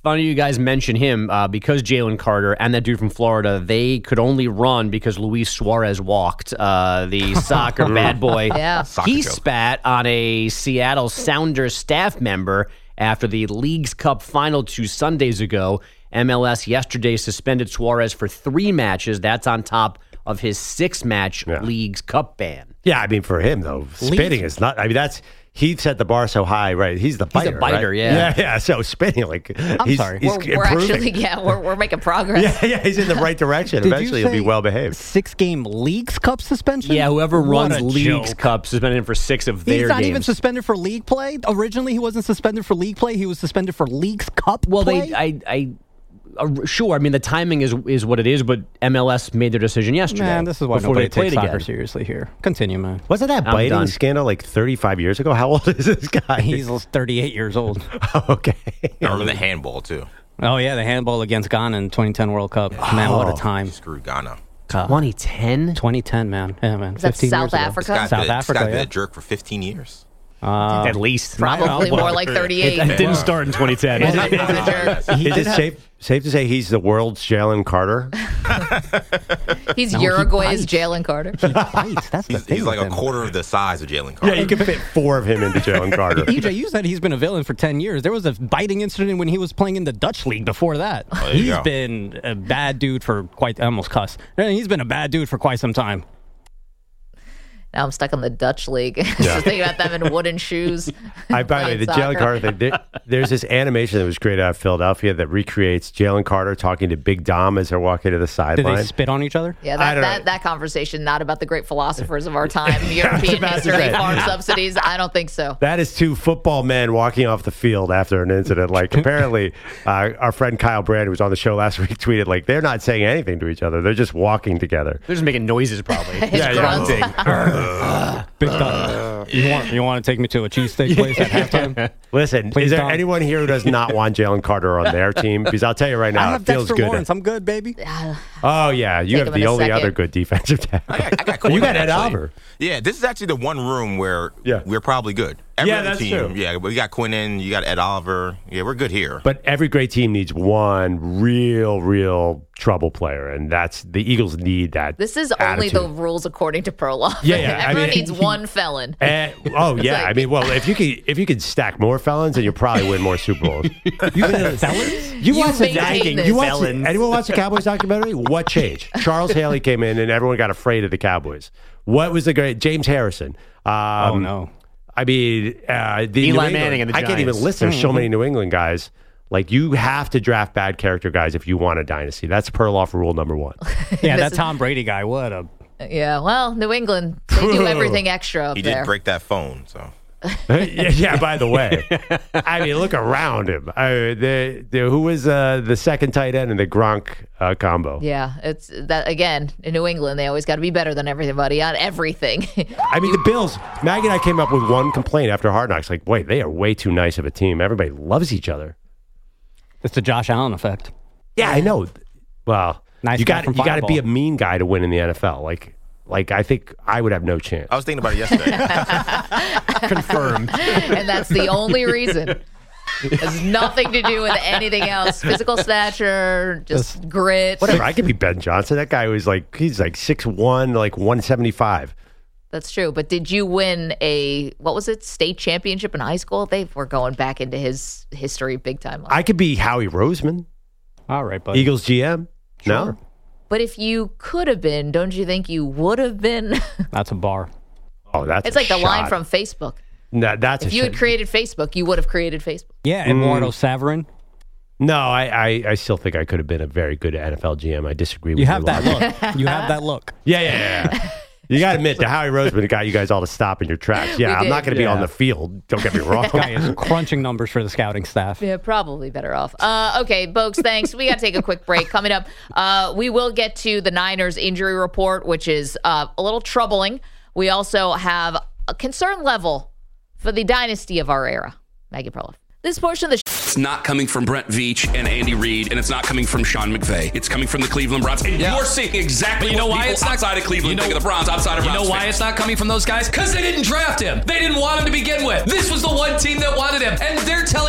funny you guys mention him uh, because Jalen Carter and that dude from Florida, they could only run because Luis Suarez walked. Uh, the soccer bad boy. Yeah. He spat on a Seattle Sounders staff member after the Leagues Cup final two Sundays ago. M L S yesterday suspended Suarez for three matches. That's on top of his six-match yeah. Leagues Cup ban. Yeah, I mean, for him, though, spitting is not, I mean, that's, he set the bar so high, right? He's the biter, He's a biter, right? yeah. Yeah, yeah, so spitting, like, I'm he's, sorry. he's We're, we're actually, yeah, we're, we're making progress. Yeah, yeah, he's in the right direction. Did Eventually, you he'll be say well behaved. Six-game Leagues Cup suspension? Yeah, whoever What runs a Leagues joke. Cup suspended him for six of their He's not games. even suspended for league play. Originally, he wasn't suspended for league play. He was suspended for Leagues Cup well, play. they, I, I, uh, sure. I mean, the timing is is what it is, but M L S made their decision yesterday. Man, this is why before nobody they played takes soccer again. seriously here. Continue, man. Wasn't that I'm biting done. scandal like thirty-five years ago? How old is this guy? He's thirty-eight years old. Okay. I remember the handball, too. Oh, yeah, the handball against Ghana in twenty ten World Cup. Man, what a time. Screw Ghana. twenty ten? twenty ten, man. Yeah, man. Is that fifteen South years ago. Africa? This guy's South been, Africa, this guy's been yeah. a jerk for fifteen years. Uh, At least. Probably Well, more like thirty-eight. It, it didn't start in twenty ten. Is it, is it, is it safe, safe to say he's the world's Jalen Carter? He's No, he Uruguay's bites. Jalen Carter. Bites. That's the He's, thing he's like with a him. quarter of the size of Jalen Yeah, Carter. you can fit four of him into Jalen Carter. E J, you said he's been a villain for ten years. There was a biting incident when he was playing in the Dutch league before that. Oh, there you He's go. been a bad dude for quite, I almost cuss. He's been a bad dude for quite some time. Now I'm stuck on the Dutch league. Just thinking about them in wooden shoes. I, by the way, the Jalen Carter thing, there, there's this animation that was created out of Philadelphia that recreates Jalen Carter talking to Big Dom as they're walking to the Did sideline. they spit on each other? Yeah, I that, don't that, know. that conversation, not about the great philosophers of our time, European about to history, say. farm subsidies. I don't think so. That is two football men walking off the field after an incident. Like, apparently, uh, our friend Kyle Brand, who was on the show last week, tweeted, like, they're not saying anything to each other. They're just walking together. They're just making noises, probably. Yeah, grunting. Big Dom. You want you want to take me to a cheesesteak place at halftime? Listen, Please is there don't. anyone here who does not want Jalen Carter on their team? Because I'll tell you right I now, have it feels Dexter good. Lawrence. I'm good, baby. Oh, yeah. You Take have him in the a only second. other good defensive tackle. I got, I got You got corner, Ed actually. Oliver. Yeah, this is actually the one room where Yeah. we're probably good. Every Yeah, other that's team, true. Yeah, but we got Quinnen, you got Ed Oliver. Yeah, we're good here. But every great team needs one real, real trouble player, and that's the Eagles need that. This is only the attitude. rules according to Perloff. Yeah, yeah, I Everyone mean- needs one felon. Eh, oh yeah, like- I mean, well, if you could, if you could stack more felons, then you'll probably win more Super Bowls. You been felons? You You watch the maintain this. you watch Felons. the, anyone watch the Cowboys documentary? What changed? Charles Haley came in, and everyone got afraid of the Cowboys. What was the great James Harrison? Um, Oh no. I mean, uh, the Eli New England- Manning and the I can't even Giants. list. There's so many New England guys. Like, you have to draft bad character guys if you want a dynasty. That's Perloff rule number one. Yeah, This that is- Tom Brady guy. What a Yeah, well, New England, they do everything extra up he there. did break that phone, so. yeah, yeah, by the way, I mean, look around him. I, the, the, who was uh, the second tight end in the Gronk uh, combo? Yeah, it's that again in New England. They always got to be better than everybody on everything. I mean, the Bills, Maggie and I came up with one complaint after Hard Knocks. Like, wait, they are way too nice of a team. Everybody loves each other. It's the Josh Allen effect. Yeah, I know. Well, Nice you guy got from you got to be a Fireball. mean guy to win in the N F L. Like, like I think I would have no chance. I was thinking about it yesterday. Confirmed. And that's the only reason. It has nothing to do with anything else. Physical stature, just grit. Whatever. I could be Ben Johnson. That guy was like, he's like six one, like one seventy-five. That's true. But did you win a, what was it, state championship in high school? They were going back into his history big time. I could be Howie Roseman, All right, buddy. Eagles G M. No? But if you could have been, don't you think you would have been? That's a bar. Oh, that's It's a like the line shot. from Facebook. No, that's If a you had shot. created Facebook, you would have created Facebook. Yeah, Eduardo Saverin. No, I, I, I still think I could have been a very good N F L G M. I disagree with You your have that logic. look. You have that look. Yeah, yeah, yeah. You got to admit that Howie Roseman got you guys all to stop in your tracks. Yeah, We I'm did. not going to be Yeah. on the field. Don't get me wrong. Guy is crunching numbers for the scouting staff. Yeah, probably better off. Uh, okay, folks, thanks. We got to take a quick break. Coming up, uh, we will get to the Niners injury report, which is uh, a little troubling. We also have a concern level for the dynasty of our era. Maggie Perloff. This portion of the sh- It's not coming from Brent Veach and Andy Reid, and it's not coming from Sean McVay. It's coming from the Cleveland Browns. And Yeah. you're seeing exactly But you know what why people it's not outside of Cleveland you know- think of the Browns, outside of You Browns know why fans. it's not coming from those guys? Because they didn't draft him. They didn't want him to begin with. This was the one team that wanted him, and they're telling you he's behind.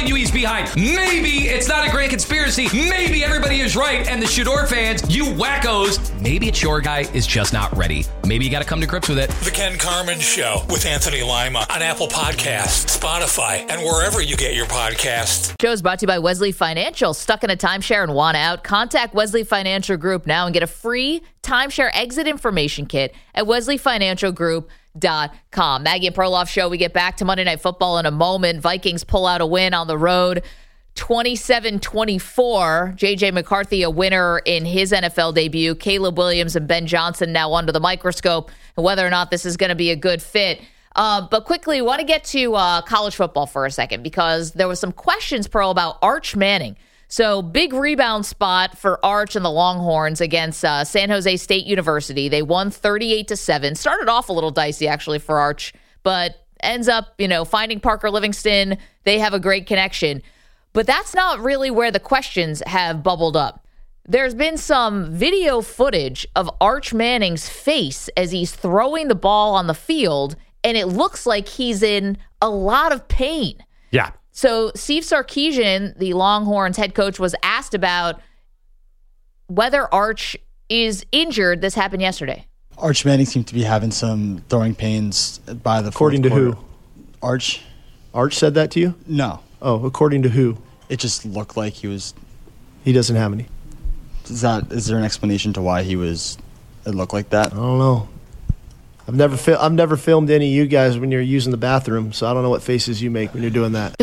behind. Maybe it's not a grand conspiracy. Maybe everybody is right. And the Shador fans, you wackos, maybe it's your guy is just not ready. Maybe you got to come to grips with it. The Ken Carman Show with Anthony Lima on Apple Podcasts, Spotify, and wherever you get your podcasts. Show is brought to you by Wesley Financial. Stuck in a timeshare and want out? Contact Wesley Financial Group now and get a free timeshare exit information kit at wesley financial group dot com. Maggie and Perloff Show. We get back to Monday Night Football in a moment. Vikings pull out a win on the road, twenty-seven twenty-four. J J McCarthy, a winner in his N F L debut. Caleb Williams and Ben Johnson now under the microscope, and whether or not this is going to be a good fit. Uh, but quickly, want to get to uh, college football for a second because there was some questions, Pearl, about Arch Manning. So big rebound spot for Arch and the Longhorns against uh, San Jose State University. They won thirty-eight to seven. Started off a little dicey, actually, for Arch, but ends up, you know, finding Parker Livingston. They have a great connection. But that's not really where the questions have bubbled up. There's been some video footage of Arch Manning's face as he's throwing the ball on the field, and it looks like he's in a lot of pain. Yeah. So Steve Sarkisian, the Longhorns head coach, was asked about whether Arch is injured. This happened yesterday. Arch Manning seemed to be having some throwing pains by the According to quarter. who? Arch. Arch said that to you? No. Oh, according to who? It just looked like he was... He doesn't have any. Is that? Is there an explanation to why he was... It looked like that? I don't know. I've never fi- I've never filmed any of you guys when you're using the bathroom, so I don't know what faces you make when you're doing that.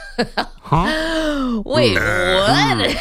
Huh? Wait, what?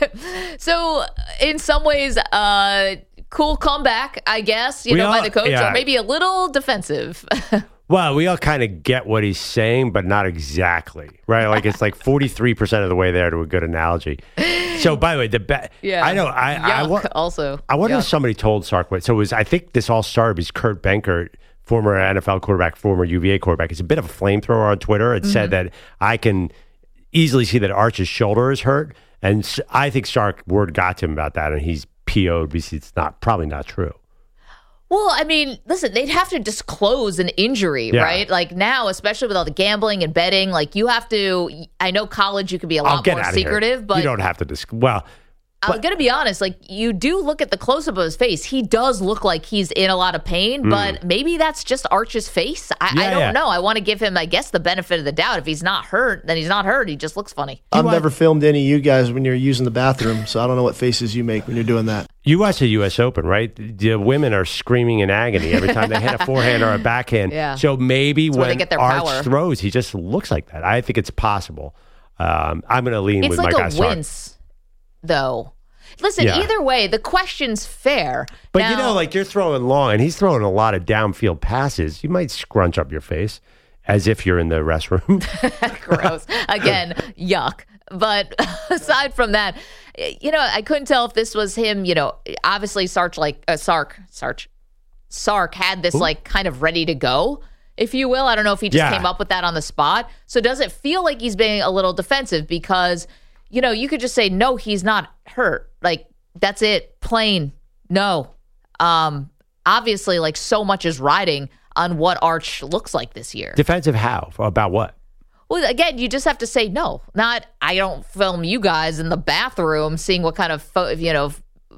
So, in some ways, uh, cool comeback, I guess, you We know, all- by the coach, yeah. or maybe a little defensive. Well, we all kind of get what he's saying, but not exactly, right? Like it's like forty-three percent of the way there to a good analogy. So, by the way, the be- Yeah. I know. I, I, Yuck, wa- also. I wonder Yuck. if somebody told Sark what. So, it was I think this all started because Kurt Benkert, former N F L quarterback, former U V A quarterback, is a bit of a flamethrower on Twitter. It said Mm-hmm. that I can easily see that Arch's shoulder is hurt, and s- I think Sark word got to him about that, and he's P O'd because it's not probably not true. Well, I mean, listen, they'd have to disclose an injury, Yeah. right? Like now, especially with all the gambling and betting, like you have to, I know college, you can be a I'll lot get more out of here. secretive, but You don't have to dis- Well, I'm going to be honest, like you do look at the close-up of his face. He does look like he's in a lot of pain, Mm. but maybe that's just Arch's face. I, I Yeah, don't yeah. know. I want to give him, I guess, the benefit of the doubt. If he's not hurt, then he's not hurt. He just looks funny. I've never filmed any of you guys when you're using the bathroom, so I don't know what faces you make when you're doing that. You watch the U S Open, right? The women are screaming in agony every time they hit a forehand or a backhand. Yeah. So maybe That's where they when get their Arch power. throws, he just looks like that. I think it's possible. Um, I'm going to lean It's with like my guy a Sark. wince, though. Listen, Yeah. either way, the question's fair. But Now- you know, like you're throwing long, and he's throwing a lot of downfield passes. You might scrunch up your face as if you're in the restroom. Gross. Again, yuck. But aside from that, you know, I couldn't tell if this was him. You know, obviously Sark, like uh, Sark, Sark, Sark had this Ooh. like kind of ready to go, if you will. I don't know if he just Yeah. came up with that on the spot. So does it feel like he's being a little defensive because, you know, you could just say no, he's not hurt. Like that's it, plain no. Um, obviously, like so much is riding on what Arch looks like this year. Defensive how? About what? Well, again, you just have to say no. Not, I don't film you guys in the bathroom seeing what kind of, fo- you know,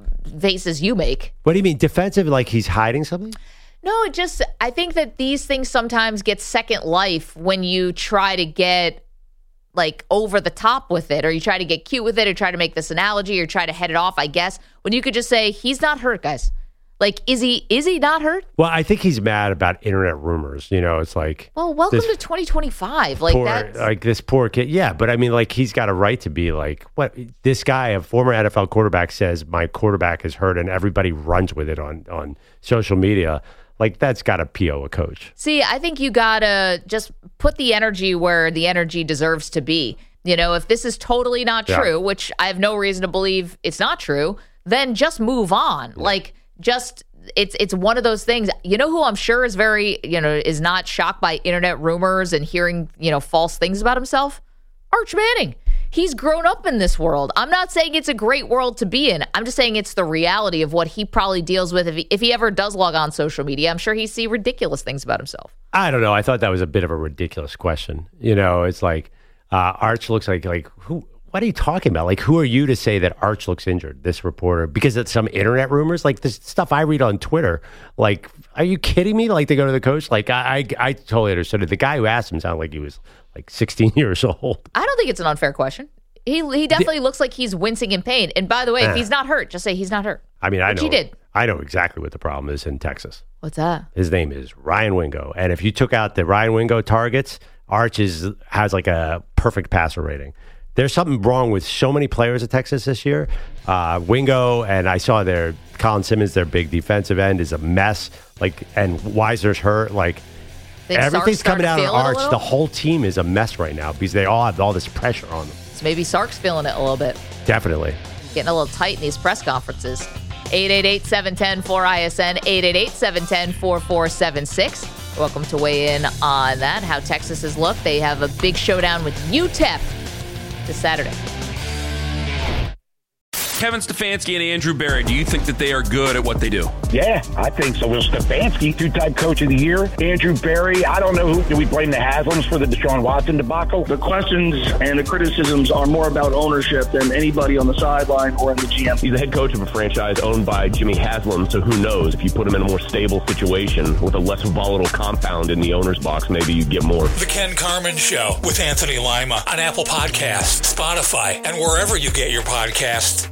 faces you make. What do you mean? Defensive, like he's hiding something? No, it just, I think that these things sometimes get second life when you try to get like over the top with it, or you try to get cute with it, or try to make this analogy, or try to head it off, I guess, when you could just say, he's not hurt, guys. Like, is he, is he not hurt? Well, I think he's mad about internet rumors. You know, it's like, Well, welcome this to twenty twenty-five. Like poor, that's, like this poor kid. Yeah, but I mean, like he's got a right to be like, what? This guy, a former N F L quarterback, says my quarterback is hurt, and everybody runs with it on on social media. Like that's got to P O a coach. See, I think you gotta just put the energy where the energy deserves to be. You know, if this is totally not Yeah. true, which I have no reason to believe it's not true, then just move on. Like, just it's it's one of those things. You know who I'm sure is very, you know, is not shocked by internet rumors and hearing, you know, false things about himself? Arch Manning. He's grown up in this world. I'm not saying it's a great world to be in. I'm just saying it's the reality of what he probably deals with if he, if he ever does log on social media. I'm sure he see ridiculous things about himself. I don't know. I thought that was a bit of a ridiculous question. You know, it's like, Uh, Arch looks like like who? What are you talking about? Like, who are you to say that Arch looks injured? This reporter, because it's some internet rumors, like this stuff I read on Twitter. Like, are you kidding me? Like, they go to the coach. Like, I I, I totally understood it. The guy who asked him sounded like he was like sixteen years old. I don't think it's an unfair question. He he definitely the, looks like he's wincing in pain. And by the way, uh, if he's not hurt, just say he's not hurt. I mean, I Which know he did. I know exactly what the problem is in Texas. What's that? His name is Ryan Wingo, and if you took out the Ryan Wingo targets, Arch is, has like a perfect passer rating. There's something wrong with so many players at Texas this year. Uh, Wingo, and I saw their Colin Simmons, their big defensive end, is a mess. Like, and Weisner's hurt. Like, Think everything's Sark's coming down on Arch. The whole team is a mess right now because they all have all this pressure on them. So maybe Sark's feeling it a little bit. Definitely. Getting a little tight in these press conferences. eight eight eight, seven one zero, four I S N, eight eight eight, seven one zero, four four seven six. Welcome to weigh in on that, how Texas has looked. They have a big showdown with U T E P this Saturday. Kevin Stefanski and Andrew Berry, do you think that they are good at what they do? Yeah, I think so. Will Stefanski, two-time coach of the year. Andrew Berry, I don't know who. Do we blame the Haslams for the Deshaun Watson debacle? The questions and the criticisms are more about ownership than anybody on the sideline or in the G M. He's the head coach of a franchise owned by Jimmy Haslam, so who knows? If you put him in a more stable situation with a less volatile compound in the owner's box, maybe you get more. The Ken Carman Show with Anthony Lima on Apple Podcasts, Spotify, and wherever you get your podcasts.